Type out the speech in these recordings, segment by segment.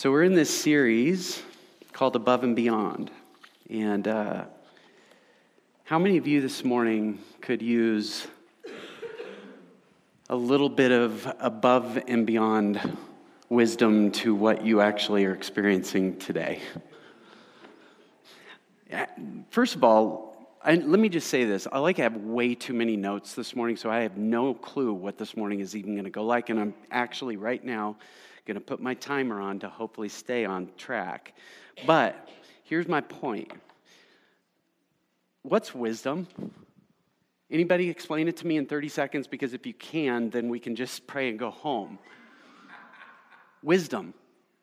So we're in this series called Above and Beyond. And how many of you this morning could use a little bit of above and beyond wisdom to what you actually are experiencing today? First of all, let me just say this. I have way too many notes this morning, so I have no clue what this morning is even going to go like. And I'm actually right now going to put my timer on to hopefully stay on track. But here's my point. What's wisdom? Anybody explain it to me in 30 seconds? Because if you can, then we can just pray and go home. Wisdom.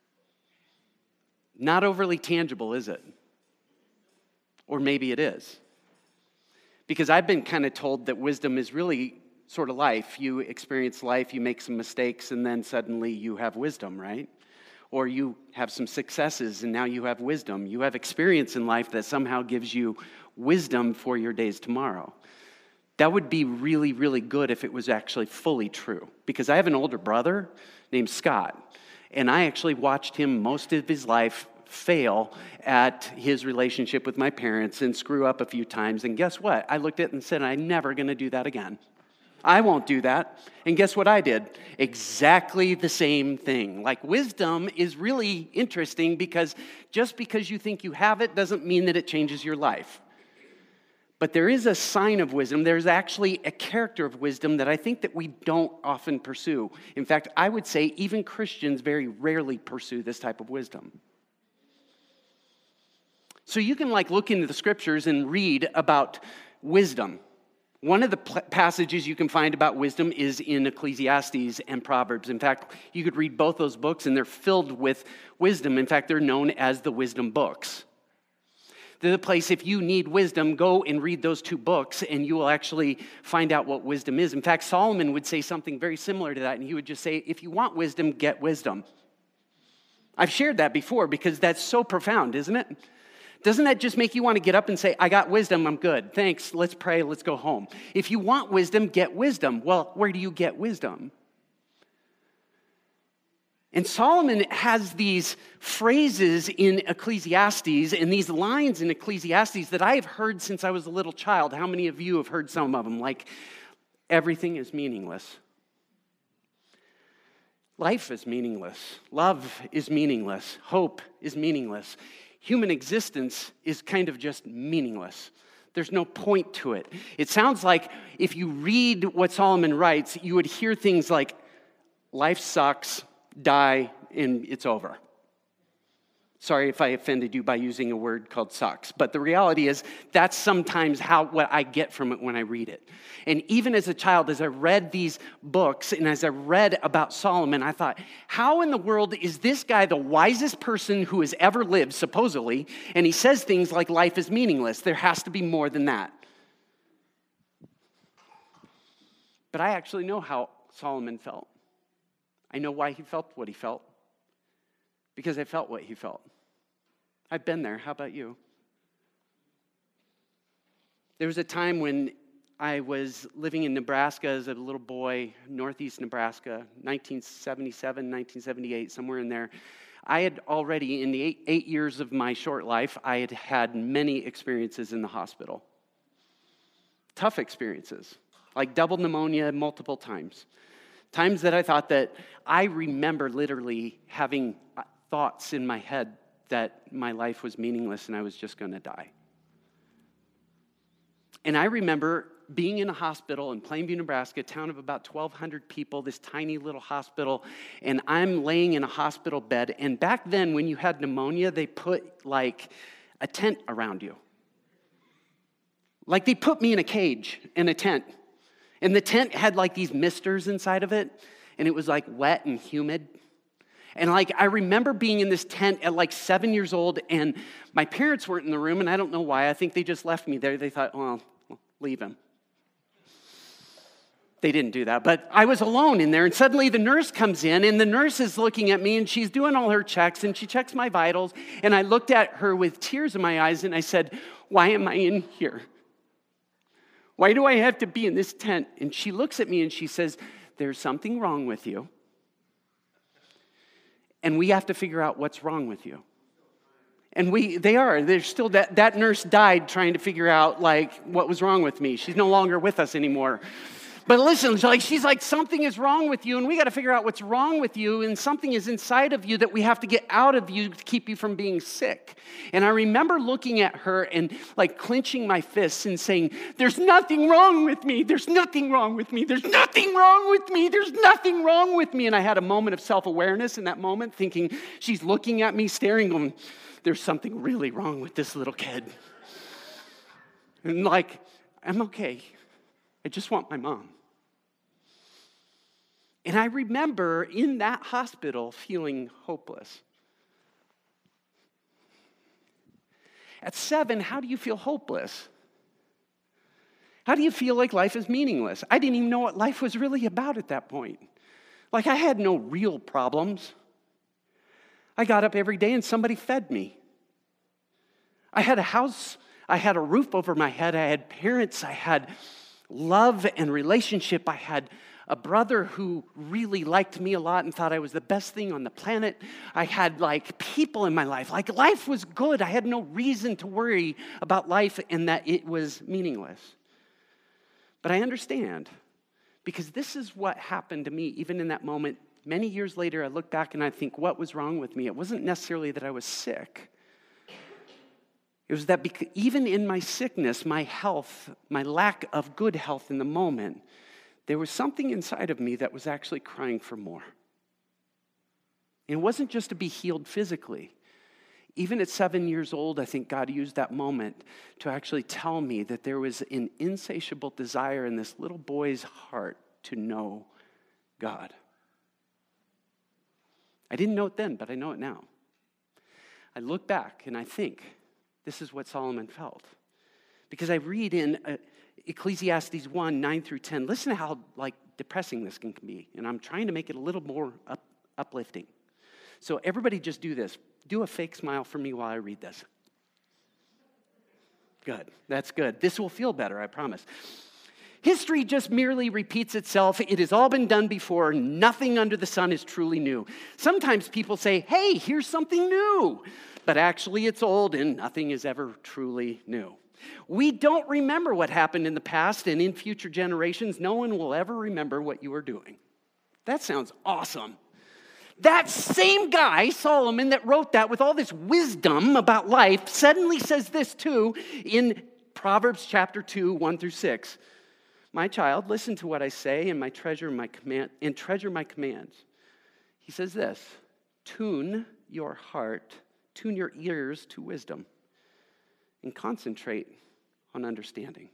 Not overly tangible, is it? Or maybe it is. Because I've been kind of told that wisdom is really sort of life. You experience life, you make some mistakes, and then suddenly you have wisdom, right? Or you have some successes, and now you have wisdom. You have experience in life that somehow gives you wisdom for your days tomorrow. That would be really, really good if it was actually fully true. Because I have an older brother named Scott, and I actually watched him most of his life fail at his relationship with my parents and screw up a few times. And guess what? I looked at it and said, I'm never going to do that again. I won't do that. And guess what I did? Exactly the same thing. Wisdom is really interesting because just because you think you have it doesn't mean that it changes your life. But there is a sign of wisdom. There's actually a character of wisdom that I think that we don't often pursue. In fact, I would say even Christians very rarely pursue this type of wisdom. So you can look into the scriptures and read about wisdom. One of the passages you can find about wisdom is in Ecclesiastes and Proverbs. In fact, you could read both those books and they're filled with wisdom. In fact, they're known as the wisdom books. They're the place, if you need wisdom, go and read those two books and you will actually find out what wisdom is. In fact, Solomon would say something very similar to that, and he would just say, if you want wisdom, get wisdom. I've shared that before because that's so profound, isn't it? Doesn't that just make you want to get up and say, I got wisdom, I'm good. Thanks, let's pray, let's go home. If you want wisdom, get wisdom. Well, where do you get wisdom? And Solomon has these phrases in Ecclesiastes and these lines in Ecclesiastes that I have heard since I was a little child. How many of you have heard some of them? Everything is meaningless. Life is meaningless. Love is meaningless. Hope is meaningless. Human existence is kind of just meaningless. There's no point to it. It sounds like if you read what Solomon writes, you would hear things like, life sucks, die, and it's over. Sorry if I offended you by using a word called sucks, but the reality is that's sometimes what I get from it when I read it. And even as a child, as I read these books and as I read about Solomon, I thought, how in the world is this guy the wisest person who has ever lived, supposedly, and he says things like life is meaningless? There has to be more than that. But I actually know how Solomon felt. I know why he felt what he felt. Because I felt what he felt. I've been there. How about you? There was a time when I was living in Nebraska as a little boy, northeast Nebraska, 1977, 1978, somewhere in there. I had already, in the eight years of my short life, I had had many experiences in the hospital. Tough experiences, like double pneumonia multiple times. Times that I thought that I remember literally having thoughts in my head that my life was meaningless and I was just going to die. And I remember being in a hospital in Plainview, Nebraska, a town of about 1,200 people, this tiny little hospital, and I'm laying in a hospital bed. And back then, when you had pneumonia, they put a tent around you. They put me in a cage, in a tent. And the tent had these misters inside of it, and it was wet and humid. And I remember being in this tent at 7 years old, and my parents weren't in the room, and I don't know why. I think they just left me there. They thought, well, leave him. They didn't do that, but I was alone in there, and suddenly the nurse comes in, and the nurse is looking at me, and she's doing all her checks, and she checks my vitals, and I looked at her with tears in my eyes, and I said, why am I in here? Why do I have to be in this tent? And she looks at me, and she says, there's something wrong with you. And we have to figure out what's wrong with you. And there's still, that nurse died trying to figure out, like, what was wrong with me. She's no longer with us anymore. But listen, she's like, something is wrong with you, and we got to figure out what's wrong with you, and something is inside of you that we have to get out of you to keep you from being sick. And I remember looking at her and like clenching my fists and saying, there's nothing wrong with me. There's nothing wrong with me. There's nothing wrong with me. There's nothing wrong with me. And I had a moment of self-awareness in that moment, thinking, she's looking at me, staring, going, there's something really wrong with this little kid. And like, I'm okay. I just want my mom. And I remember in that hospital feeling hopeless. At 7, how do you feel hopeless? How do you feel like life is meaningless? I didn't even know what life was really about at that point. Like, I had no real problems. I got up every day and somebody fed me. I had a house. I had a roof over my head. I had parents. I had love and relationship. I had a brother who really liked me a lot and thought I was the best thing on the planet. I had like people in my life. Like, life was good. I had no reason to worry about life and that it was meaningless. But I understand, because this is what happened to me even in that moment. Many years later, I look back and I think, what was wrong with me? It wasn't necessarily that I was sick. It was that even in my sickness, my health, my lack of good health in the moment, there was something inside of me that was actually crying for more. And it wasn't just to be healed physically. Even at 7 years old, I think God used that moment to actually tell me that there was an insatiable desire in this little boy's heart to know God. I didn't know it then, but I know it now. I look back and I think, this is what Solomon felt. Because I read in Ecclesiastes 1, 9 through 10, listen to how like depressing this can be. And I'm trying to make it a little more uplifting. So everybody just do this. Do a fake smile for me while I read this. Good, that's good. This will feel better, I promise. History just merely repeats itself. It has all been done before. Nothing under the sun is truly new. Sometimes people say, hey, here's something new. But actually it's old and nothing is ever truly new. We don't remember what happened in the past, and in future generations, no one will ever remember what you were doing. That sounds awesome. That same guy, Solomon, that wrote that with all this wisdom about life, suddenly says this too in Proverbs chapter 2, 1 through 6. My child, listen to what I say and treasure my commands. He says this, tune your ears to wisdom, and concentrate on understanding.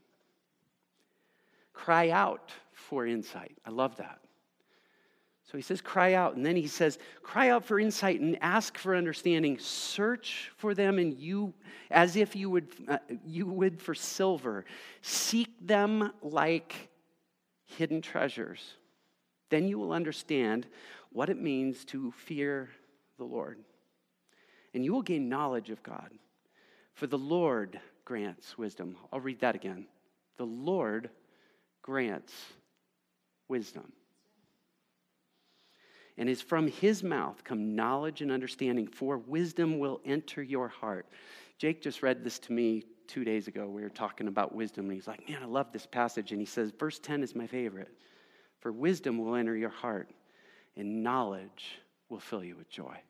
Cry out for insight. I love that. So he says, cry out. And then he says, cry out for insight and ask for understanding. Search for them and as if you would for silver. Seek them like hidden treasures. Then you will understand what it means to fear the Lord. And you will gain knowledge of God. For the Lord grants wisdom. I'll read that again. The Lord grants wisdom. And is from his mouth come knowledge and understanding, for wisdom will enter your heart. Jake just read this to me 2 days ago. We were talking about wisdom, and he's like, man, I love this passage. And he says, verse 10 is my favorite. For wisdom will enter your heart, and knowledge will fill you with joy.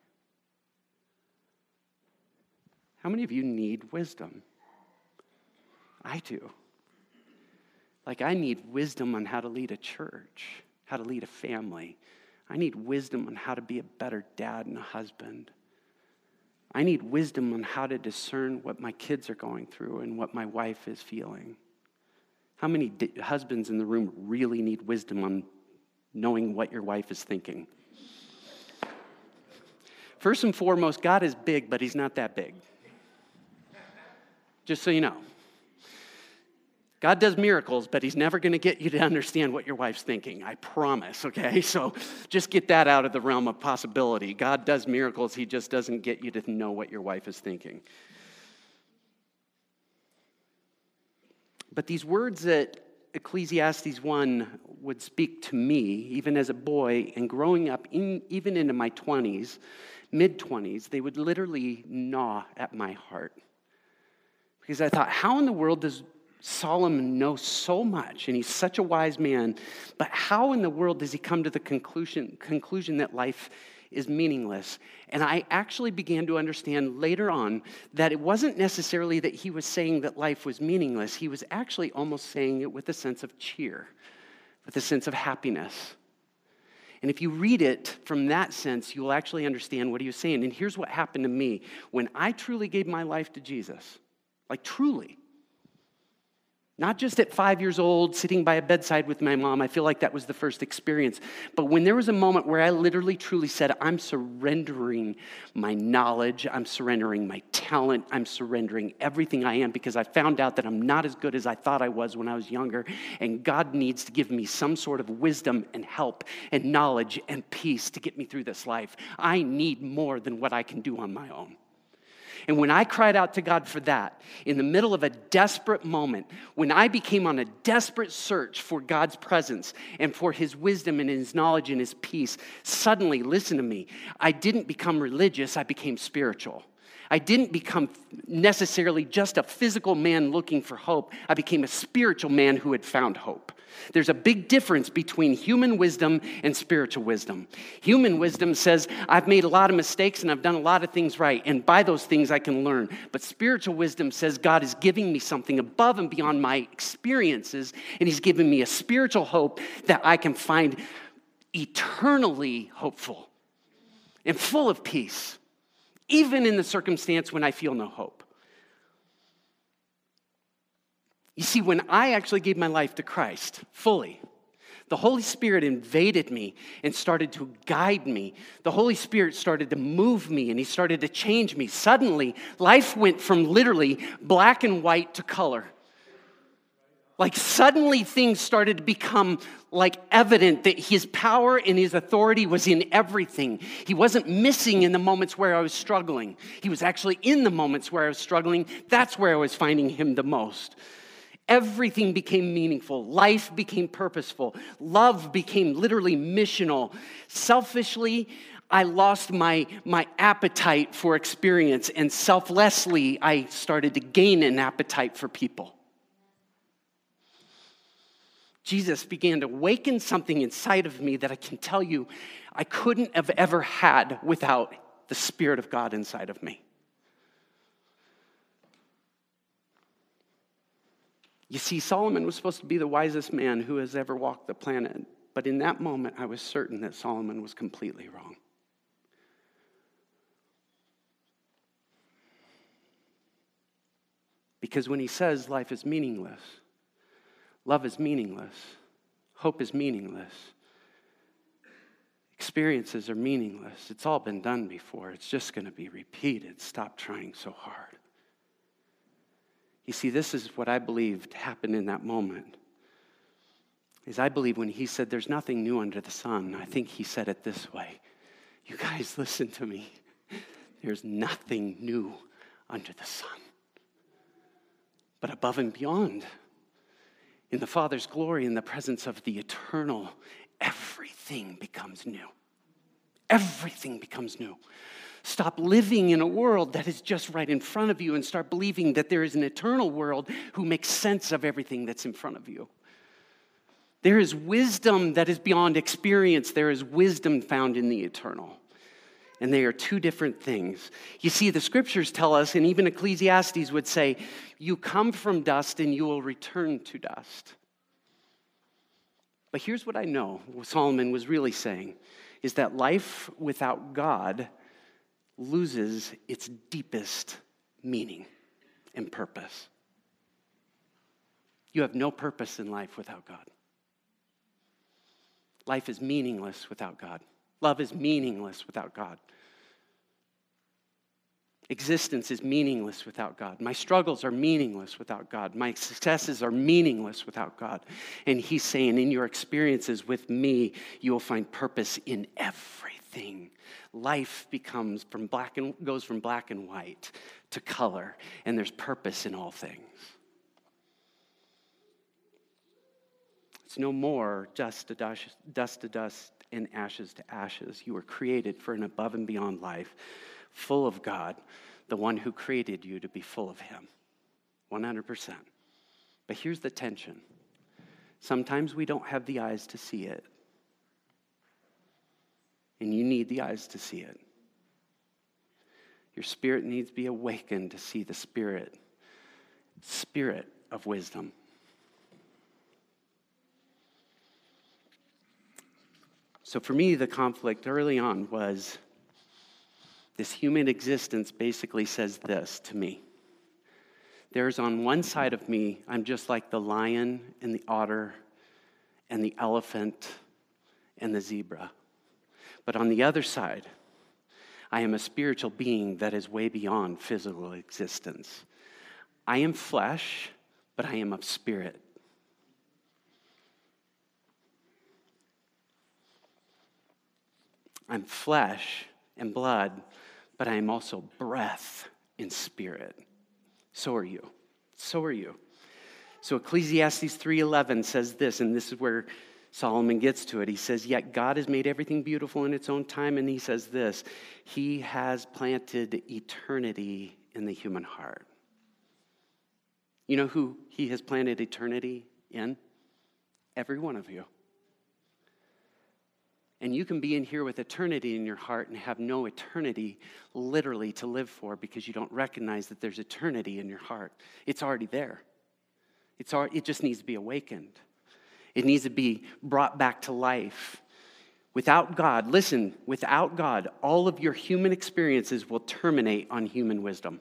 How many of you need wisdom? I do. Like, I need wisdom on how to lead a church, how to lead a family. I need wisdom on how to be a better dad and a husband. I need wisdom on how to discern what my kids are going through and what my wife is feeling. How many husbands in the room really need wisdom on knowing what your wife is thinking? First and foremost, God is big, but he's not that big. Just so you know. God does miracles, but he's never going to get you to understand what your wife's thinking. I promise, okay? So just get that out of the realm of possibility. God does miracles. He just doesn't get you to know what your wife is thinking. But these words that Ecclesiastes 1, would speak to me, even as a boy, and growing up, even into my 20s, mid-20s, they would literally gnaw at my heart. Because I thought, how in the world does Solomon know so much, and he's such a wise man, but how in the world does he come to the conclusion that life is meaningless? And I actually began to understand later on that it wasn't necessarily that he was saying that life was meaningless. He was actually almost saying it with a sense of cheer, with a sense of happiness. And if you read it from that sense, you'll actually understand what he was saying. And here's what happened to me. When I truly gave my life to Jesus, like truly, not just at 5 years old, sitting by a bedside with my mom. I feel like that was the first experience. But when there was a moment where I literally, truly said, I'm surrendering my knowledge, I'm surrendering my talent, I'm surrendering everything I am, because I found out that I'm not as good as I thought I was when I was younger, and God needs to give me some sort of wisdom and help and knowledge and peace to get me through this life. I need more than what I can do on my own. And when I cried out to God for that, in the middle of a desperate moment, when I became on a desperate search for God's presence and for his wisdom and his knowledge and his peace, suddenly, listen to me, I didn't become religious, I became spiritual. I didn't become necessarily just a physical man looking for hope. I became a spiritual man who had found hope. There's a big difference between human wisdom and spiritual wisdom. Human wisdom says, I've made a lot of mistakes and I've done a lot of things right, and by those things I can learn. But spiritual wisdom says God is giving me something above and beyond my experiences, and he's giving me a spiritual hope that I can find eternally hopeful and full of peace, even in the circumstance when I feel no hope. You see, when I actually gave my life to Christ fully, the Holy Spirit invaded me and started to guide me. The Holy Spirit started to move me, and he started to change me. Suddenly, life went from literally black and white to color. Like suddenly things started to become like evident that his power and his authority was in everything. He wasn't missing in the moments where I was struggling. He was actually in the moments where I was struggling. That's where I was finding him the most. Everything became meaningful. Life became purposeful. Love became literally missional. Selfishly, I lost my appetite for experience, and selflessly, I started to gain an appetite for people. Jesus began to awaken something inside of me that I can tell you I couldn't have ever had without the Spirit of God inside of me. You see, Solomon was supposed to be the wisest man who has ever walked the planet. But in that moment, I was certain that Solomon was completely wrong. Because when he says life is meaningless, love is meaningless, hope is meaningless, experiences are meaningless, it's all been done before, it's just going to be repeated. Stop trying so hard. You see, this is what I believed happened in that moment. Is I believe when he said there's nothing new under the sun, I think he said it this way. You guys, listen to me. There's nothing new under the sun. But above and beyond, in the Father's glory, in the presence of the eternal, everything becomes new. Everything becomes new. Stop living in a world that is just right in front of you and start believing that there is an eternal world who makes sense of everything that's in front of you. There is wisdom that is beyond experience. There is wisdom found in the eternal. And they are two different things. You see, the scriptures tell us, and even Ecclesiastes would say, you come from dust and you will return to dust. But here's what I know, what Solomon was really saying, is that life without God loses its deepest meaning and purpose. You have no purpose in life without God. Life is meaningless without God. Love is meaningless without God. Existence is meaningless without God. My struggles are meaningless without God. My successes are meaningless without God. And he's saying, in your experiences with me, you will find purpose in everything. Life goes from black and white to color, and there's purpose in all things. It's no more dust to dust, and ashes to ashes. You were created for an above and beyond life, full of God, the one who created you to be full of him. 100%. But here's the tension. Sometimes we don't have the eyes to see it. And you need the eyes to see it. Your spirit needs to be awakened to see the spirit of wisdom. So for me, the conflict early on was this human existence basically says this to me. There's on one side of me, I'm just like the lion and the otter and the elephant and the zebra. But on the other side, I am a spiritual being that is way beyond physical existence. I am flesh, but I am of spirit. I'm flesh and blood, but I am also breath and spirit. So are you. So are you. So Ecclesiastes 3:11 says this, and this is where Solomon gets to it. He says, yet God has made everything beautiful in its own time, and he says this, he has planted eternity in the human heart. You know who he has planted eternity in? Every one of you. And you can be in here with eternity in your heart and have no eternity literally to live for because you don't recognize that there's eternity in your heart. It's already there. It just needs to be awakened. It needs to be brought back to life. Without God, listen, without God, all of your human experiences will terminate on human wisdom.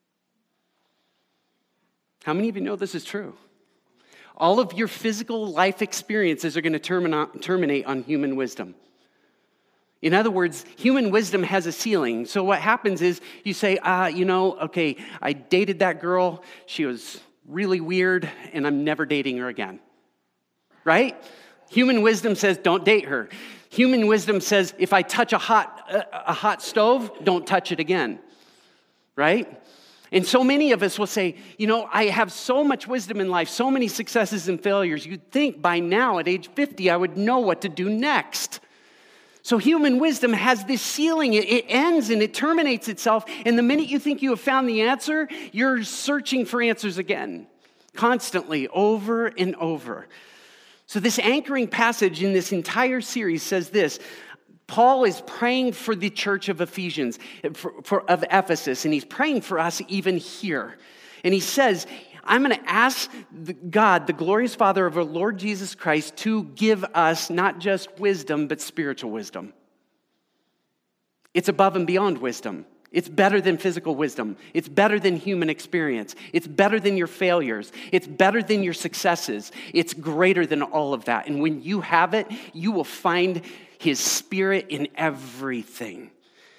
How many of you know this is true? All of your physical life experiences are going to terminate on human wisdom. In other words, human wisdom has a ceiling. So what happens is you say, okay, I dated that girl. She was really weird, and I'm never dating her again. Right? Human wisdom says, don't date her. Human wisdom says, if I touch a hot stove, don't touch it again. Right? And so many of us will say, I have so much wisdom in life, so many successes and failures. You'd think by now at age 50, I would know what to do next. So human wisdom has this ceiling. It ends and it terminates itself. And the minute you think you have found the answer, you're searching for answers again, constantly, over and over. So this anchoring passage in this entire series says this. Paul is praying for the church of Ephesus, of Ephesus, and he's praying for us even here. And he says, I'm going to ask God, the glorious Father of our Lord Jesus Christ, to give us not just wisdom, but spiritual wisdom. It's above and beyond wisdom. It's better than physical wisdom. It's better than human experience. It's better than your failures. It's better than your successes. It's greater than all of that. And when you have it, you will find his spirit in everything.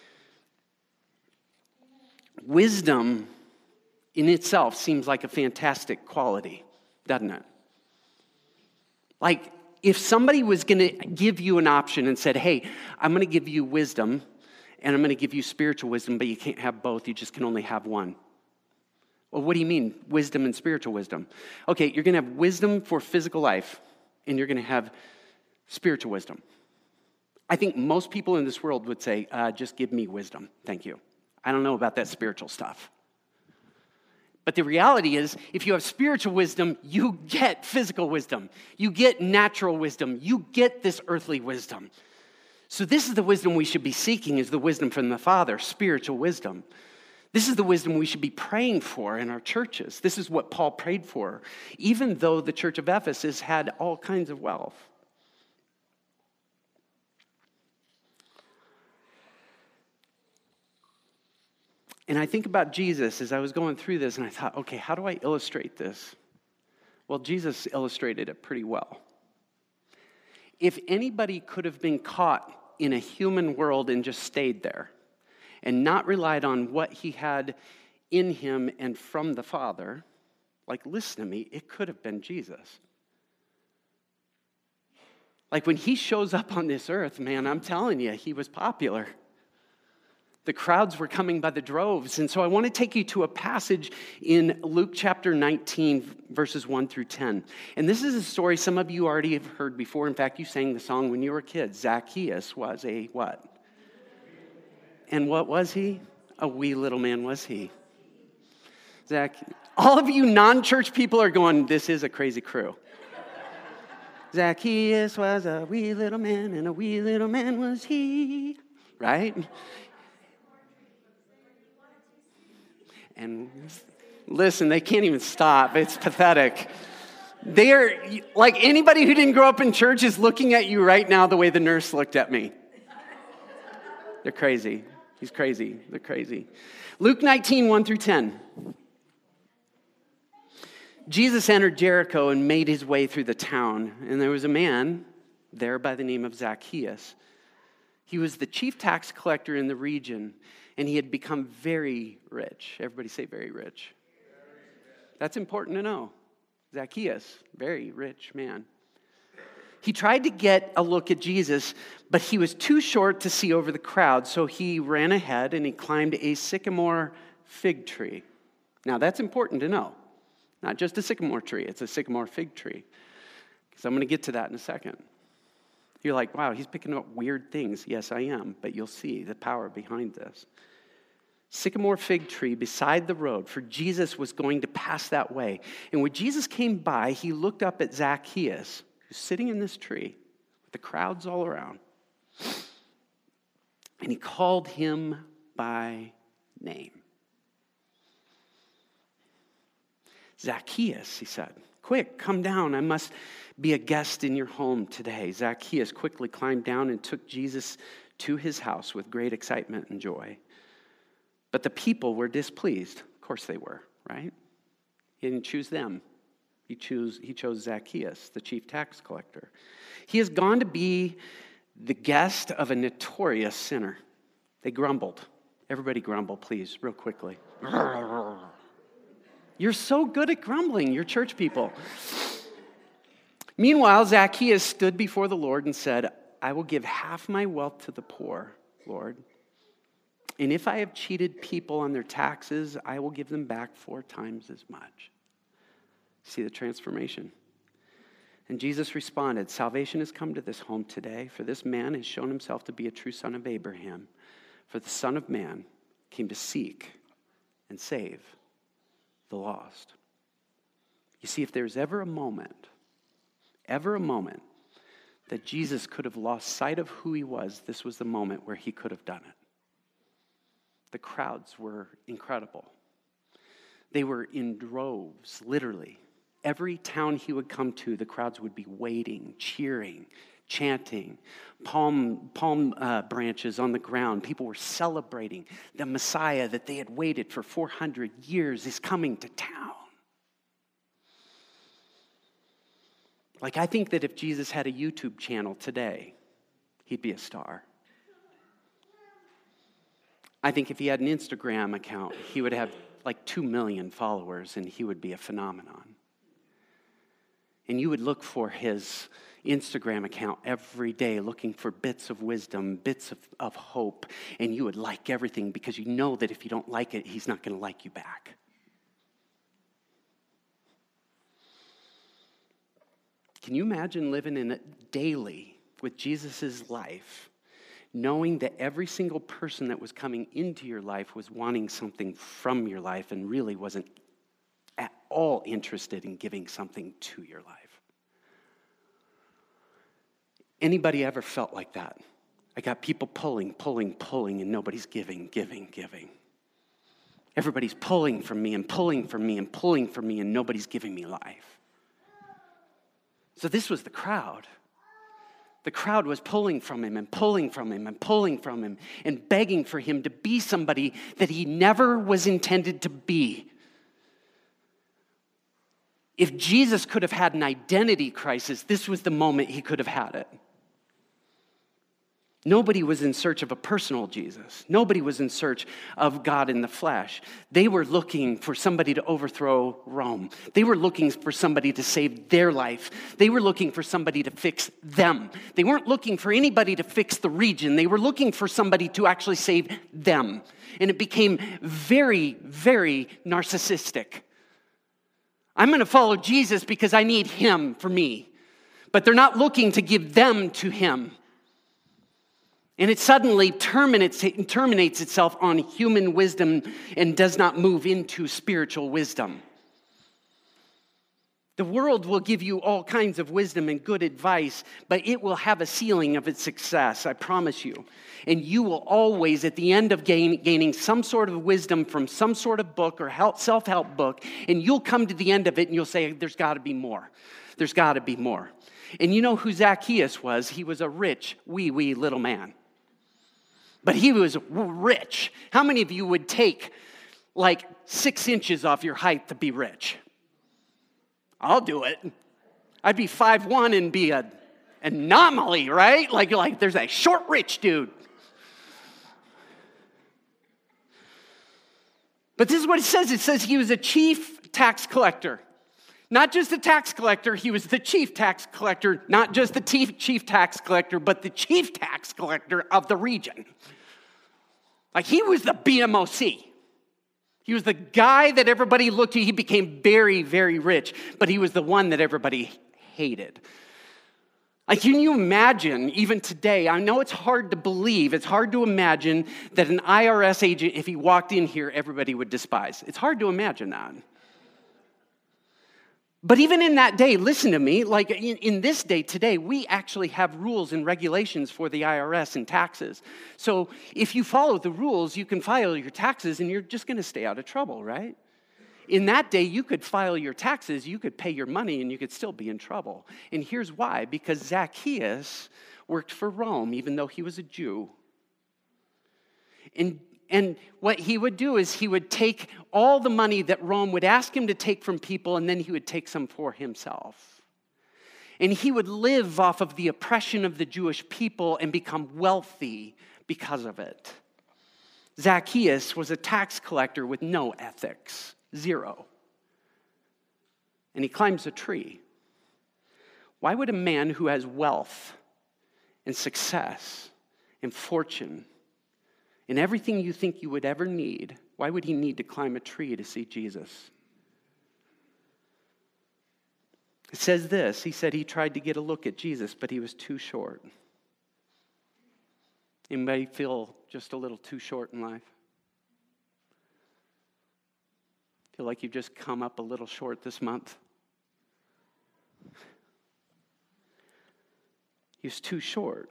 Wisdom in itself seems like a fantastic quality, doesn't it? Like if somebody was going to give you an option and said, hey, I'm going to give you wisdom and I'm going to give you spiritual wisdom, but you can't have both. You just can only have one. Well, what do you mean, wisdom and spiritual wisdom? Okay, you're going to have wisdom for physical life and you're going to have spiritual wisdom. I think most people in this world would say, just give me wisdom. Thank you. I don't know about that spiritual stuff. But the reality is, if you have spiritual wisdom, you get physical wisdom. You get natural wisdom. You get this earthly wisdom. So this is the wisdom we should be seeking, is the wisdom from the Father, spiritual wisdom. This is the wisdom we should be praying for in our churches. This is what Paul prayed for, even though the church of Ephesus had all kinds of wealth. And I think about Jesus as I was going through this, and I thought, okay, how do I illustrate this? Well, Jesus illustrated it pretty well. If anybody could have been caught in a human world and just stayed there and not relied on what he had in him and from the Father, like, listen to me, it could have been Jesus. Like when he shows up on this earth, man, I'm telling you, he was popular. The crowds were coming by the droves. And so I want to take you to a passage in Luke chapter 19, verses 1 through 10. And this is a story some of you already have heard before. In fact, you sang the song when you were kids. Zacchaeus was a what? And what was he? A wee little man was he. All of you non-church people are going, this is a crazy crew. Zacchaeus was a wee little man, and a wee little man was he. Right? And listen, they can't even stop. It's pathetic. They are, like anybody who didn't grow up in church is looking at you right now the way the nurse looked at me. They're crazy. He's crazy. They're crazy. Luke 19, 1 through 10. Jesus entered Jericho and made his way through the town. And there was a man there by the name of Zacchaeus. He was the chief tax collector in the region, and he had become very rich. Everybody say very rich. That's important to know. Zacchaeus, very rich man. He tried to get a look at Jesus, but he was too short to see over the crowd, so he ran ahead and he climbed a sycamore fig tree. Now, that's important to know. Not just a sycamore tree, it's a sycamore fig tree. Because I'm going to get to that in a second. You're like, wow, he's picking up weird things. Yes, I am, but you'll see the power behind this. Sycamore fig tree beside the road, for Jesus was going to pass that way. And when Jesus came by, he looked up at Zacchaeus, who's sitting in this tree with the crowds all around. And he called him by name. Zacchaeus, he said, quick, come down. I must be a guest in your home today. Zacchaeus quickly climbed down and took Jesus to his house with great excitement and joy. But the people were displeased. Of course they were, right? He didn't choose them. He chose Zacchaeus, the chief tax collector. He has gone to be the guest of a notorious sinner. They grumbled. Everybody grumble, please, real quickly. You're so good at grumbling, you're church people. Meanwhile, Zacchaeus stood before the Lord and said, I will give half my wealth to the poor, Lord. And if I have cheated people on their taxes, I will give them back 4 times as much. See the transformation. And Jesus responded, salvation has come to this home today, for this man has shown himself to be a true son of Abraham. For the Son of Man came to seek and save the lost. You see, if there's ever a moment that Jesus could have lost sight of who he was, this was the moment where he could have done it. The crowds were incredible. They were in droves, literally. Every town he would come to, the crowds would be waiting, cheering, chanting, palm branches on the ground. People were celebrating the Messiah that they had waited for 400 years is coming to town. Like, I think that if Jesus had a YouTube channel today, he'd be a star. I think if he had an Instagram account, he would have like 2 million followers and he would be a phenomenon. And you would look for his Instagram account every day looking for bits of wisdom, bits of hope, and you would like everything because you know that if you don't like it, he's not going to like you back. Can you imagine living in it daily with Jesus' life, knowing that every single person that was coming into your life was wanting something from your life and really wasn't at all interested in giving something to your life? Anybody ever felt like that? I got people pulling, and nobody's giving. Everybody's pulling from me and pulling from me and pulling from me, and nobody's giving me life. So this was the crowd. The crowd was pulling from him and pulling from him and pulling from him and begging for him to be somebody that he never was intended to be. If Jesus could have had an identity crisis, this was the moment he could have had it. Nobody was in search of a personal Jesus. Nobody was in search of God in the flesh. They were looking for somebody to overthrow Rome. They were looking for somebody to save their life. They were looking for somebody to fix them. They weren't looking for anybody to fix the region. They were looking for somebody to actually save them. And it became very, very narcissistic. I'm going to follow Jesus because I need him for me. But they're not looking to give them to him. And it suddenly terminates itself on human wisdom and does not move into spiritual wisdom. The world will give you all kinds of wisdom and good advice, but it will have a ceiling of its success, I promise you. And you will always, at the end of gaining some sort of wisdom from some sort of book or self-help book, and you'll come to the end of it and you'll say, there's got to be more. There's got to be more. And you know who Zacchaeus was? He was a rich, wee little man. But he was rich. How many of you would take like 6 inches off your height to be rich? I'll do it. I'd be 5'1" and be an anomaly, right? Like there's a short rich dude. But this is what it says. It says he was a chief tax collector. Not just a tax collector, he was the chief tax collector. Not just the chief tax collector, but the chief tax collector of the region. Like he was the BMOC. He was the guy that everybody looked to. He became very, very rich, but he was the one that everybody hated. Like, can you imagine, even today, I know it's hard to believe, it's hard to imagine that an IRS agent, if he walked in here, everybody would despise. It's hard to imagine that. But even in that day, listen to me, like in this day today, we actually have rules and regulations for the IRS and taxes. So if you follow the rules, you can file your taxes and you're just going to stay out of trouble, right? In that day, you could file your taxes, you could pay your money, and you could still be in trouble. And here's why. Because Zacchaeus worked for Rome, even though he was a Jew. And what he would do is he would take all the money that Rome would ask him to take from people, and then he would take some for himself. And he would live off of the oppression of the Jewish people and become wealthy because of it. Zacchaeus was a tax collector with no ethics, zero. And he climbs a tree. Why would a man who has wealth and success and fortune and everything you think you would ever need, why would he need to climb a tree to see Jesus? It says this, he said he tried to get a look at Jesus, but he was too short. Anybody feel just a little too short in life? Feel like you've just come up a little short this month? He was too short.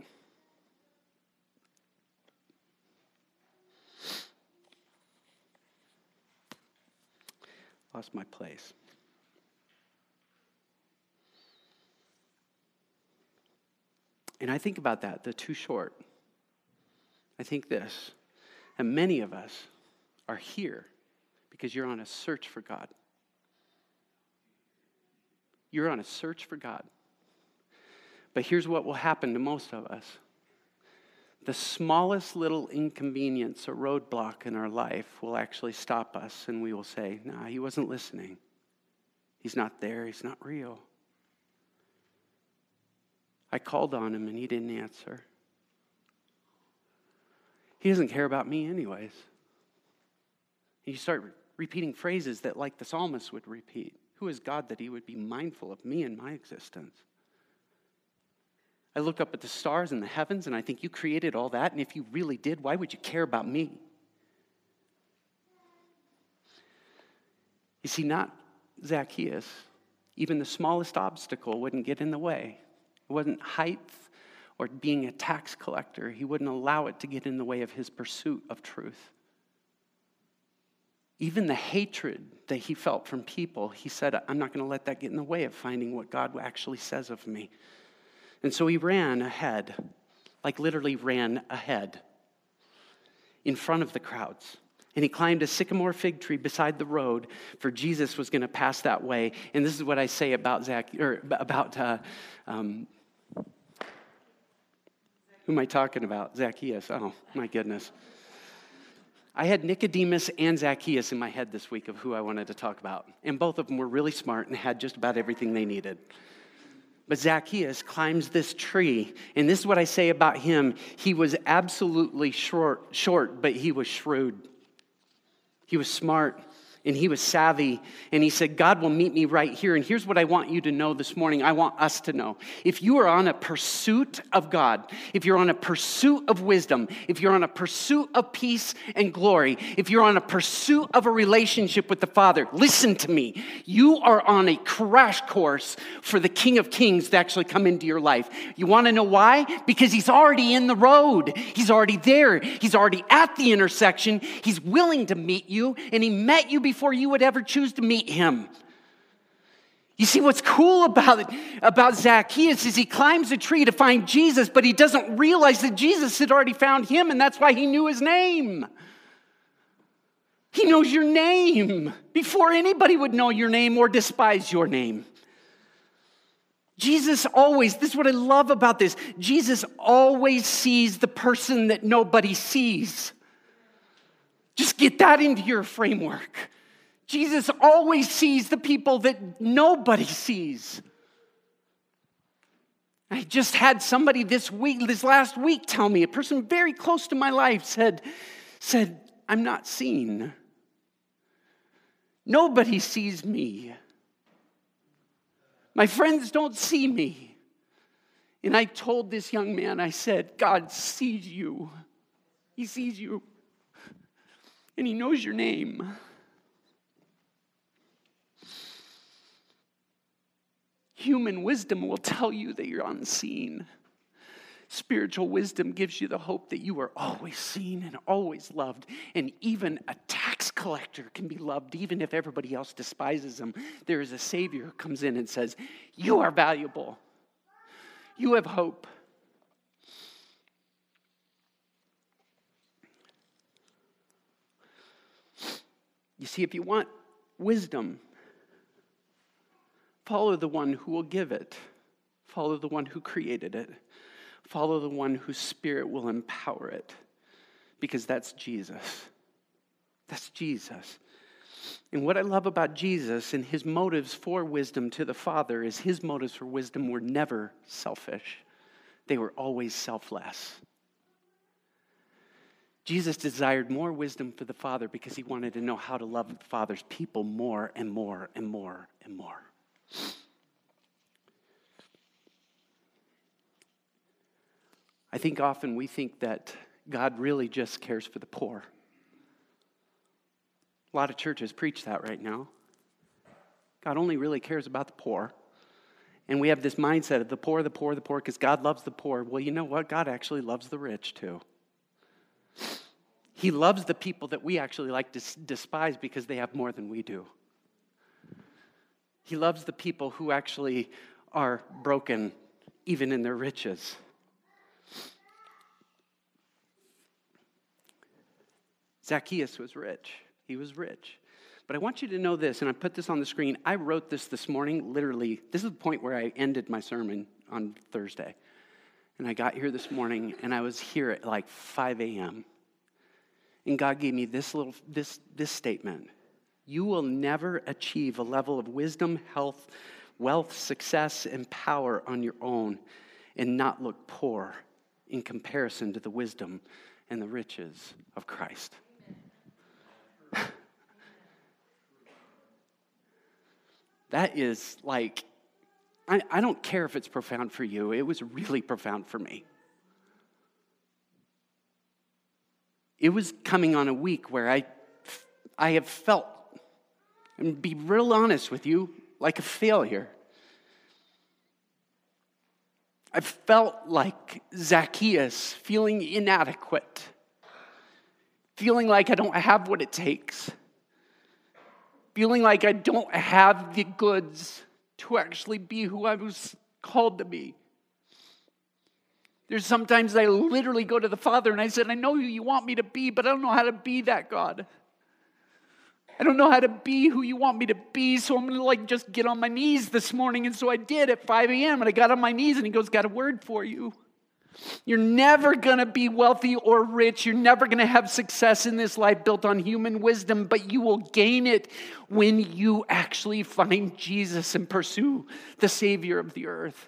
Lost my place. And I think about that, the too short. I think this, and many of us are here because you're on a search for God. You're on a search for God. But here's what will happen to most of us. The smallest little inconvenience or roadblock in our life will actually stop us, and we will say, nah, he wasn't listening. He's not there. He's not real. I called on him, and he didn't answer. He doesn't care about me anyways. And you start repeating phrases that, like the psalmist would repeat. Who is God that he would be mindful of me and my existence? I look up at the stars and the heavens and I think you created all that, and if you really did, why would you care about me? You see, not Zacchaeus. Even the smallest obstacle wouldn't get in the way. It wasn't height or being a tax collector. He wouldn't allow it to get in the way of his pursuit of truth. Even the hatred that he felt from people, he said, I'm not going to let that get in the way of finding what God actually says of me. And so he ran ahead, like literally ran ahead in front of the crowds. And he climbed a sycamore fig tree beside the road, for Jesus was going to pass that way. And this is what I say about Who am I talking about? Zacchaeus. Oh, my goodness. I had Nicodemus and Zacchaeus in my head this week of who I wanted to talk about. And both of them were really smart and had just about everything they needed. But Zacchaeus climbs this tree, and this is what I say about him. He was absolutely short, but he was shrewd. He was smart, and he was savvy, and he said, God will meet me right here. And here's what I want you to know this morning. I want us to know. If you are on a pursuit of God, if you're on a pursuit of wisdom, if you're on a pursuit of peace and glory, if you're on a pursuit of a relationship with the Father, listen to me. You are on a crash course for the King of Kings to actually come into your life. You want to know why? Because he's already in the road. He's already there. He's already at the intersection. He's willing to meet you, and he met you before you would ever choose to meet him. You see, what's cool about Zacchaeus is he climbs a tree to find Jesus, but he doesn't realize that Jesus had already found him, and that's why he knew his name. He knows your name before anybody would know your name or despise your name. Jesus always, this is what I love about this, Jesus always sees the person that nobody sees. Just get that into your framework. Jesus always sees the people that nobody sees. I just had somebody this last week tell me, a person very close to my life said, I'm not seen. Nobody sees me. My friends don't see me. And I told this young man, I said, God sees you. He sees you. And he knows your name. Human wisdom will tell you that you're unseen. Spiritual wisdom gives you the hope that you are always seen and always loved. And even a tax collector can be loved, even if everybody else despises him. There is a Savior who comes in and says, you are valuable. You have hope. You see, if you want wisdom, follow the one who will give it. Follow the one who created it. Follow the one whose Spirit will empower it. Because that's Jesus. That's Jesus. And what I love about Jesus and his motives for wisdom to the Father is his motives for wisdom were never selfish. They were always selfless. Jesus desired more wisdom for the Father because he wanted to know how to love the Father's people more and more and more and more. I think often we think that God really just cares for the poor. A lot of churches preach that right now. God only really cares about the poor. And we have this mindset of the poor, because God loves the poor. Well, you know what? God actually loves the rich too. He loves the people that we actually like to despise because they have more than we do. He loves the people who actually are broken even in their riches. Zacchaeus was rich. He was rich. But I want you to know this, and I put this on the screen. I wrote this morning, literally. This is the point where I ended my sermon on Thursday. And I got here this morning, and I was here at like 5 a.m. And God gave me this statement. You will never achieve a level of wisdom, health, wealth, success, and power on your own and not look poor in comparison to the wisdom and the riches of Christ. That is like, I don't care if it's profound for you. It was really profound for me. It was coming on a week where I have felt, and be real honest with you, like a failure. I felt like Zacchaeus, feeling inadequate, feeling like I don't have what it takes, feeling like I don't have the goods to actually be who I was called to be. There's sometimes I literally go to the Father and I said, I know who you want me to be, but I don't know how to be that, God. I don't know how to be who you want me to be, so I'm going to just get on my knees this morning. And so I did at 5 a.m. and I got on my knees and he goes, got a word for you. You're never going to be wealthy or rich. You're never going to have success in this life built on human wisdom, but you will gain it when you actually find Jesus and pursue the Savior of the earth.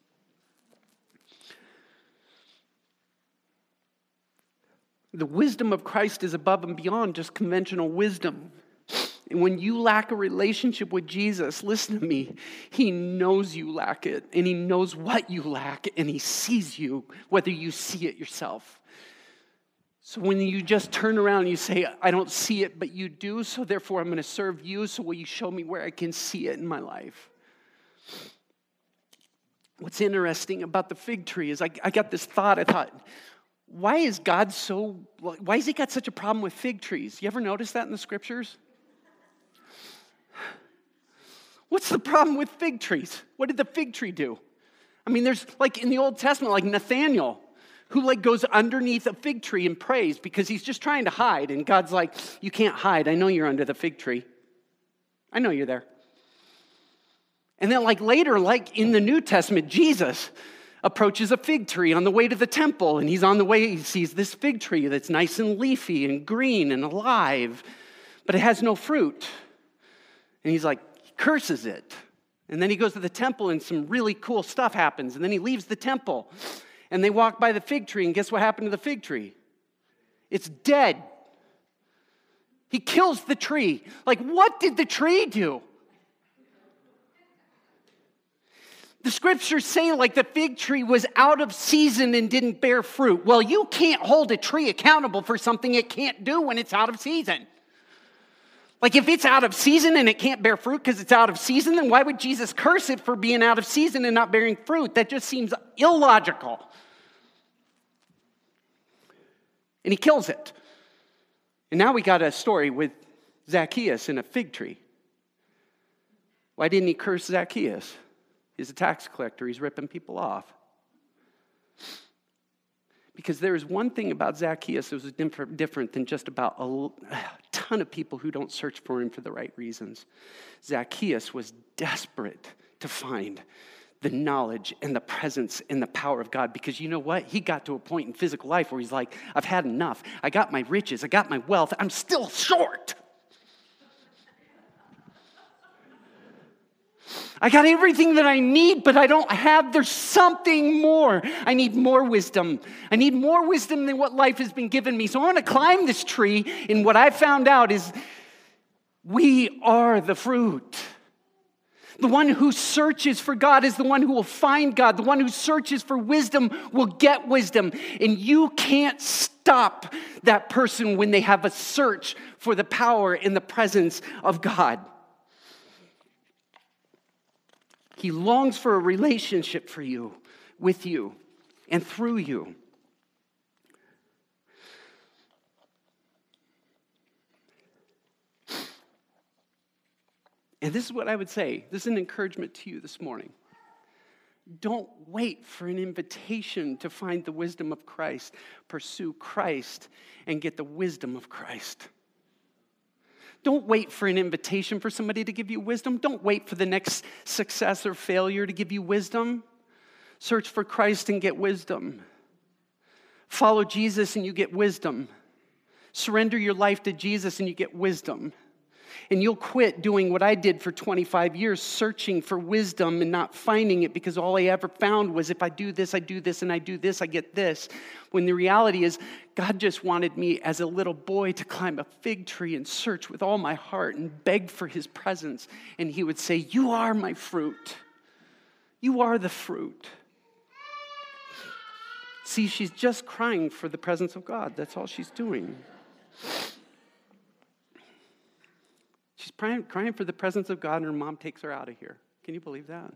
The wisdom of Christ is above and beyond just conventional wisdom. And when you lack a relationship with Jesus, listen to me, he knows you lack it, and he knows what you lack, and he sees you, whether you see it yourself. So when you just turn around and you say, I don't see it, but you do, so therefore I'm going to serve you, so will you show me where I can see it in my life? What's interesting about the fig tree is I got this thought, I thought, why has he got such a problem with fig trees? You ever notice that in the scriptures? What's the problem with fig trees? What did the fig tree do? I mean, there's like in the Old Testament, like Nathaniel, who like goes underneath a fig tree and prays because he's just trying to hide. And God's like, you can't hide. I know you're under the fig tree. I know you're there. And then like later, like in the New Testament, Jesus approaches a fig tree on the way to the temple. And he's on the way, he sees this fig tree that's nice and leafy and green and alive, but it has no fruit. And he's like, curses it. And then he goes to the temple and some really cool stuff happens. And then he leaves the temple and they walk by the fig tree, and guess what happened to the fig tree? It's dead. He kills the tree. Like, what did the tree do? The scriptures say like the fig tree was out of season and didn't bear fruit. Well, you can't hold a tree accountable for something it can't do when it's out of season. Like if it's out of season and it can't bear fruit because it's out of season, then why would Jesus curse it for being out of season and not bearing fruit? That just seems illogical. And he kills it. And now we got a story with Zacchaeus and a fig tree. Why didn't he curse Zacchaeus? He's a tax collector. He's ripping people off. Because there is one thing about Zacchaeus that was different than just about a ton of people who don't search for him for the right reasons. Zacchaeus was desperate to find the knowledge and the presence and the power of God. Because you know what? He got to a point in physical life where he's like, I've had enough. I got my riches. I got my wealth. I'm still short. I got everything that I need, but I don't have. There's something more. I need more wisdom. I need more wisdom than what life has been given me. So I want to climb this tree, and what I found out is we are the fruit. The one who searches for God is the one who will find God. The one who searches for wisdom will get wisdom. And you can't stop that person when they have a search for the power and the presence of God. He longs for a relationship for you, with you, and through you. And this is what I would say. This is an encouragement to you this morning. Don't wait for an invitation to find the wisdom of Christ. Pursue Christ and get the wisdom of Christ. Don't wait for an invitation for somebody to give you wisdom. Don't wait for the next success or failure to give you wisdom. Search for Christ and get wisdom. Follow Jesus and you get wisdom. Surrender your life to Jesus and you get wisdom. And you'll quit doing what I did for 25 years, searching for wisdom and not finding it because all I ever found was if I do this, and I do this, I get this. When the reality is, God just wanted me as a little boy to climb a fig tree and search with all my heart and beg for his presence. And he would say, you are my fruit. You are the fruit. See, she's just crying for the presence of God. That's all she's doing. She's crying for the presence of God, and her mom takes her out of here. Can you believe that?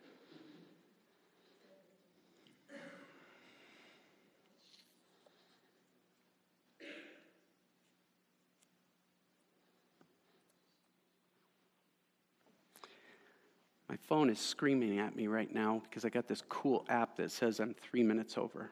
My phone is screaming at me right now because I got this cool app that says I'm 3 minutes over.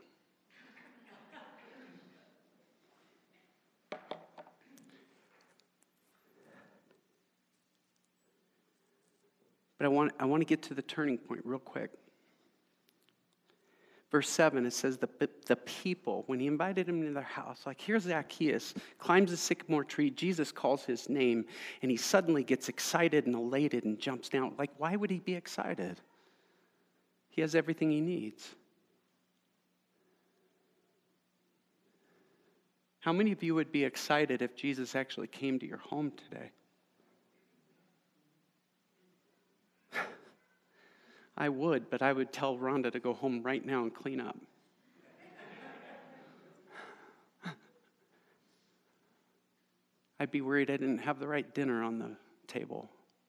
But I want to get to the turning point real quick. Verse 7, it says the people, when he invited him into their house, like here's Zacchaeus, climbs a sycamore tree, Jesus calls his name, and he suddenly gets excited and elated and jumps down. Like, why would he be excited? He has everything he needs. How many of you would be excited if Jesus actually came to your home today? I would, but I would tell Rhonda to go home right now and clean up. I'd be worried I didn't have the right dinner on the table.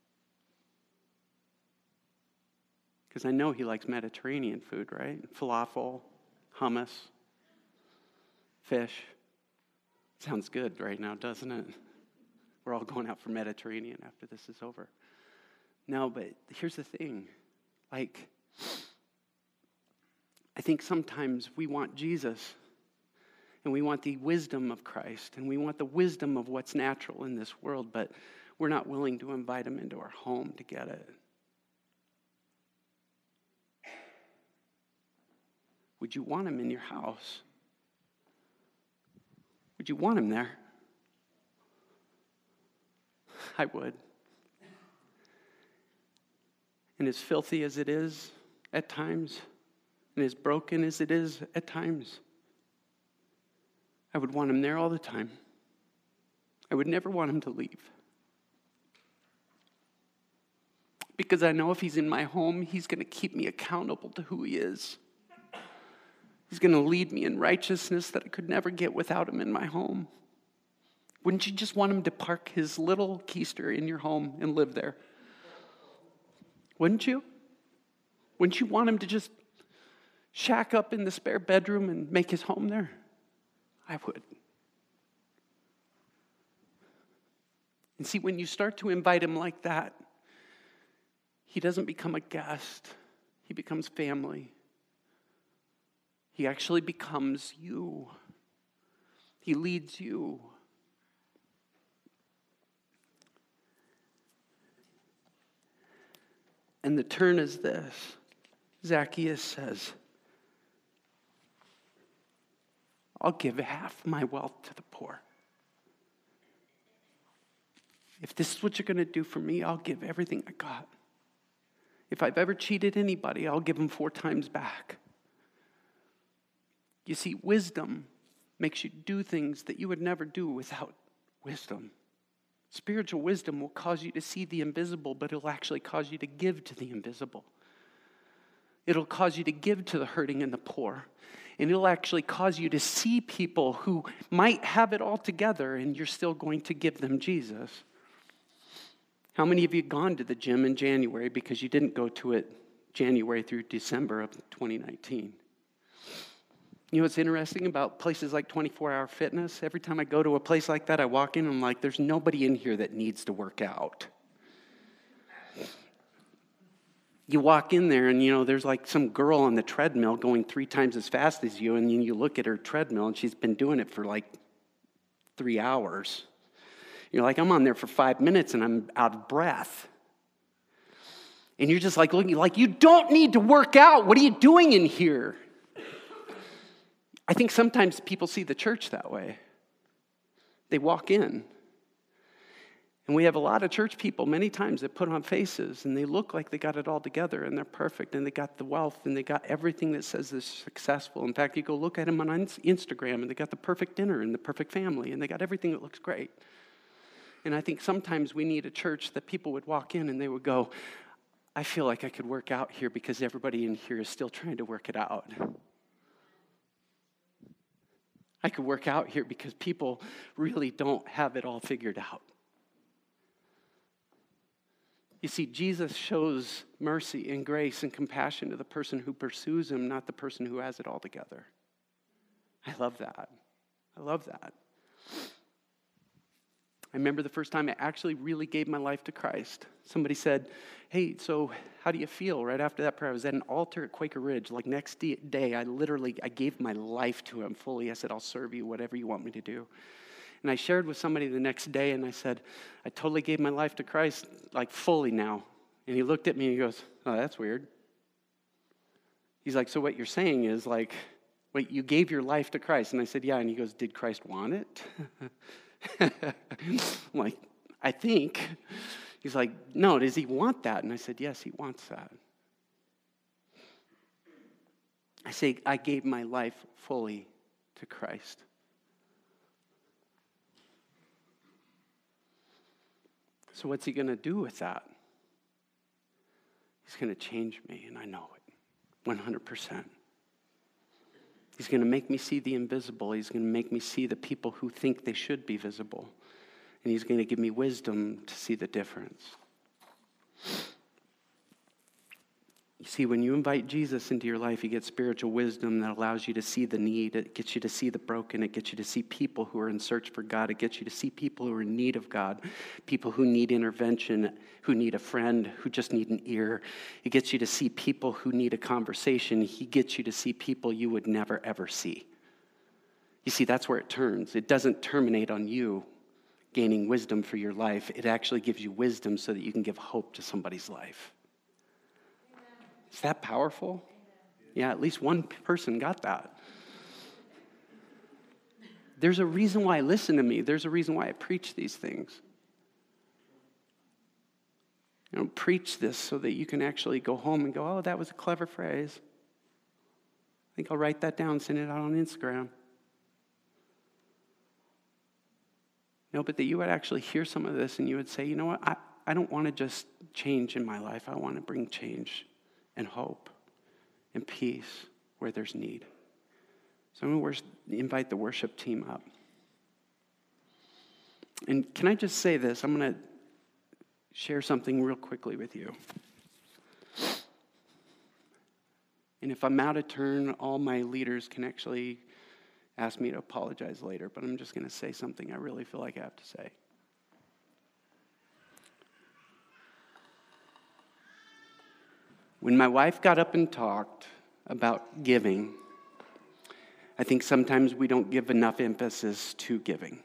Because I know he likes Mediterranean food, right? Falafel, hummus, fish. Sounds good right now, doesn't it? We're all going out for Mediterranean after this is over. No, but here's the thing. Like, I think sometimes we want Jesus, and we want the wisdom of Christ, and we want the wisdom of what's natural in this world, but we're not willing to invite him into our home to get it. Would you want him in your house? Would you want him there? I would. And as filthy as it is at times, and as broken as it is at times, I would want him there all the time. I would never want him to leave. Because I know if he's in my home, he's going to keep me accountable to who he is. He's going to lead me in righteousness that I could never get without him in my home. Wouldn't you just want him to park his little keister in your home and live there? Wouldn't you? Wouldn't you want him to just shack up in the spare bedroom and make his home there? I would. And see, when you start to invite him like that, he doesn't become a guest. He becomes family. He actually becomes you. He leads you. And the turn is this. Zacchaeus says, I'll give half my wealth to the poor. If this is what you're going to do for me, I'll give everything I got. If I've ever cheated anybody, I'll give them 4 times back. You see, wisdom makes you do things that you would never do without wisdom. Spiritual wisdom will cause you to see the invisible, but it'll actually cause you to give to the invisible. It'll cause you to give to the hurting and the poor. And it'll actually cause you to see people who might have it all together, and you're still going to give them Jesus. How many of you gone to the gym in January because you didn't go to it January through December of 2019? You know what's interesting about places like 24-Hour Fitness? Every time I go to a place like that, I walk in and I'm like, there's nobody in here that needs to work out. You walk in there and, there's like some girl on the treadmill going 3 times as fast as you, and you look at her treadmill and she's been doing it for like 3 hours. You're like, I'm on there for 5 minutes and I'm out of breath. And you're just like looking like, you don't need to work out. What are you doing in here? I think sometimes people see the church that way. They walk in. And we have a lot of church people many times that put on faces and they look like they got it all together and they're perfect and they got the wealth and they got everything that says they're successful. In fact, you go look at them on Instagram and they got the perfect dinner and the perfect family and they got everything that looks great. And I think sometimes we need a church that people would walk in and they would go, I feel like I could work out here because everybody in here is still trying to work it out. I could work out here because people really don't have it all figured out. You see, Jesus shows mercy and grace and compassion to the person who pursues him, not the person who has it all together. I love that. I love that. I remember the first time I actually really gave my life to Christ. Somebody said, hey, so how do you feel? Right after that prayer, I was at an altar at Quaker Ridge. Like next day, I gave my life to him fully. I said, I'll serve you, whatever you want me to do. And I shared with somebody the next day, and I said, I totally gave my life to Christ, like fully now. And he looked at me and he goes, oh, that's weird. He's like, so what you're saying is like, wait, you gave your life to Christ. And I said, yeah. And he goes, did Christ want it? I'm like, I think. He's like, no, does he want that? And I said, yes, he wants that. I say, I gave my life fully to Christ. So what's he going to do with that? He's going to change me, and I know it, 100%. He's going to make me see the invisible. He's going to make me see the people who think they should be visible. And he's going to give me wisdom to see the difference. You see, when you invite Jesus into your life, you get spiritual wisdom that allows you to see the need. It gets you to see the broken. It gets you to see people who are in search for God. It gets you to see people who are in need of God, people who need intervention, who need a friend, who just need an ear. It gets you to see people who need a conversation. He gets you to see people you would never, ever see. You see, that's where it turns. It doesn't terminate on you gaining wisdom for your life. It actually gives you wisdom so that you can give hope to somebody's life. Is that powerful? Yeah, at least one person got that. There's a reason why I listen to me. There's a reason why I preach these things. I don't preach this so that you can actually go home and go, oh, that was a clever phrase. I think I'll write that down, send it out on Instagram. No, but that you would actually hear some of this and you would say, you know what, I don't want to just change in my life. I want to bring change and hope and peace where there's need. So I'm going to invite the worship team up. And can I just say this? I'm going to share something real quickly with you. And if I'm out of turn, all my leaders can actually ask me to apologize later, but I'm just going to say something I really feel like I have to say. When my wife got up and talked about giving, I think sometimes we don't give enough emphasis to giving.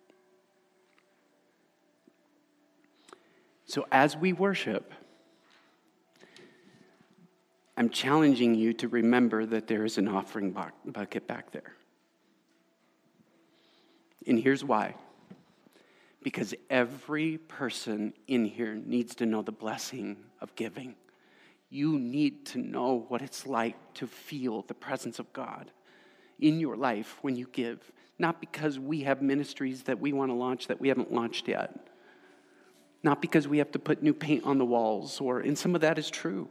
So as we worship, I'm challenging you to remember that there is an offering bucket back there. And here's why. Because every person in here needs to know the blessing of giving. You need to know what it's like to feel the presence of God in your life when you give. Not because we have ministries that we want to launch that we haven't launched yet. Not because we have to put new paint on the walls, and some of that is true.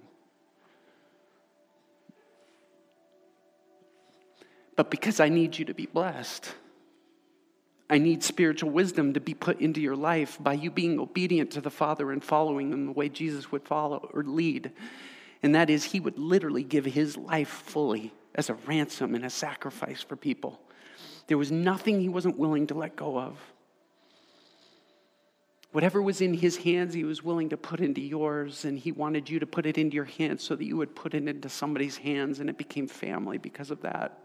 But because I need you to be blessed. I need spiritual wisdom to be put into your life by you being obedient to the Father and following in the way Jesus would follow or lead. And that is, he would literally give his life fully as a ransom and a sacrifice for people. There was nothing he wasn't willing to let go of. Whatever was in his hands, he was willing to put into yours, and he wanted you to put it into your hands so that you would put it into somebody's hands, and it became family because of that.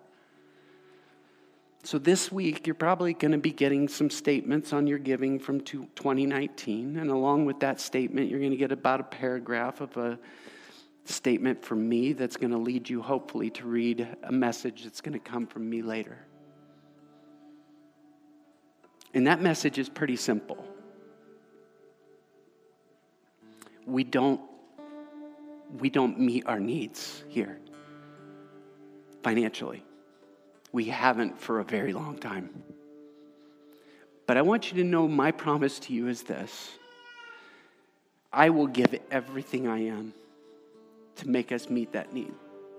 So this week, you're probably going to be getting some statements on your giving from 2019. And along with that statement, you're going to get about a paragraph of a statement from me that's going to lead you, hopefully, to read a message that's going to come from me later. And that message is pretty simple. We don't meet our needs here financially. We haven't for a very long time. But I want you to know my promise to you is this. I will give everything I am to make us meet that need.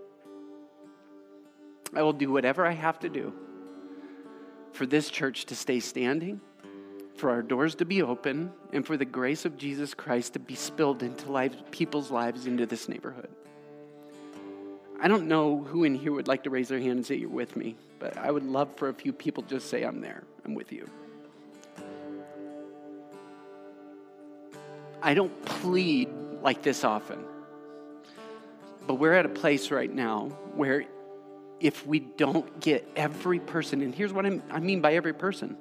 I will do whatever I have to do for this church to stay standing, for our doors to be open, and for the grace of Jesus Christ to be spilled into people's lives into this neighborhood. I don't know who in here would like to raise their hand and say you're with me, but I would love for a few people to just say, I'm there, I'm with you. I don't plead like this often, but we're at a place right now where if we don't get every person, and here's what I mean by every person.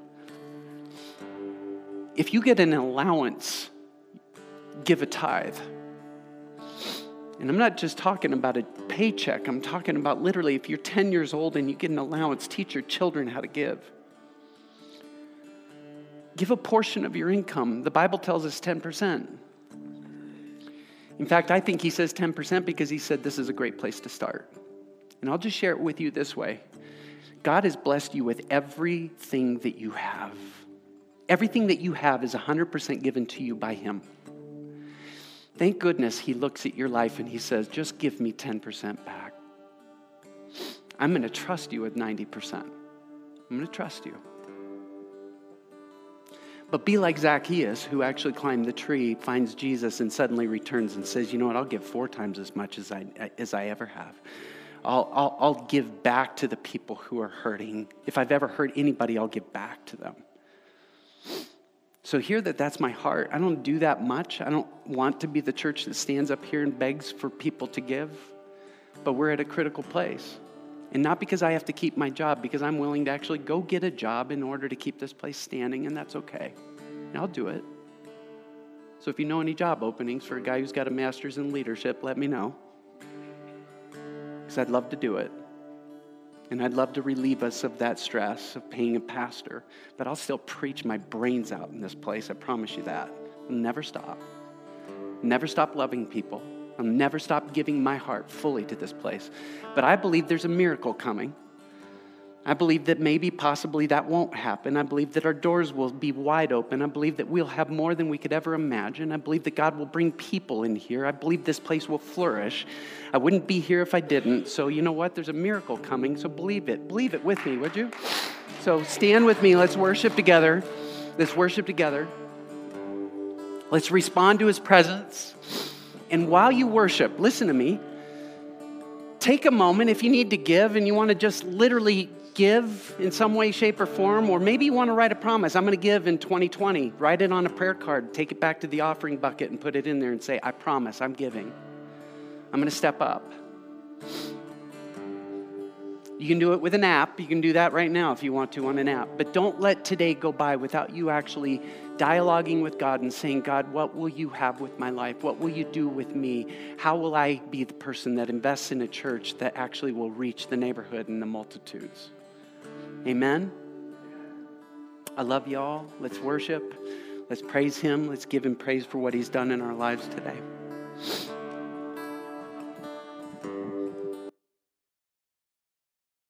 If you get an allowance, give a tithe. And I'm not just talking about a paycheck. I'm talking about literally if you're 10 years old and you get an allowance, teach your children how to give. Give a portion of your income. The Bible tells us 10%. In fact, I think he says 10% because he said this is a great place to start. And I'll just share it with you this way. God has blessed you with everything that you have. Everything that you have is 100% given to you by him. Thank goodness he looks at your life and he says, just give me 10% back. I'm going to trust you with 90%. I'm going to trust you. But be like Zacchaeus, who actually climbed the tree, finds Jesus, and suddenly returns and says, you know what, I'll give 4 times as much as I ever have. I'll give back to the people who are hurting. If I've ever hurt anybody, I'll give back to them. So hear that's my heart. I don't do that much. I don't want to be the church that stands up here and begs for people to give. But we're at a critical place. And not because I have to keep my job, because I'm willing to actually go get a job in order to keep this place standing, and that's okay. And I'll do it. So if you know any job openings for a guy who's got a master's in leadership, let me know. Because I'd love to do it. And I'd love to relieve us of that stress of paying a pastor. But I'll still preach my brains out in this place. I promise you that. I'll never stop. Never stop loving people. I'll never stop giving my heart fully to this place. But I believe there's a miracle coming. I believe that maybe, possibly, that won't happen. I believe that our doors will be wide open. I believe that we'll have more than we could ever imagine. I believe that God will bring people in here. I believe this place will flourish. I wouldn't be here if I didn't. So you know what? There's a miracle coming, so believe it. Believe it with me, would you? So stand with me. Let's worship together. Let's worship together. Let's respond to his presence. And while you worship, listen to me. Take a moment if you need to give and you want to just literally give in some way, shape, or form, or maybe you want to write a promise. I'm going to give in 2020. Write it on a prayer card. Take it back to the offering bucket and put it in there and say, I promise I'm giving. I'm going to step up. You can do it with an app. You can do that right now if you want to on an app. But don't let today go by without you actually dialoguing with God and saying, God, what will you have with my life? What will you do with me? How will I be the person that invests in a church that actually will reach the neighborhood and the multitudes? Amen? I love y'all. Let's worship. Let's praise him. Let's give him praise for what he's done in our lives today.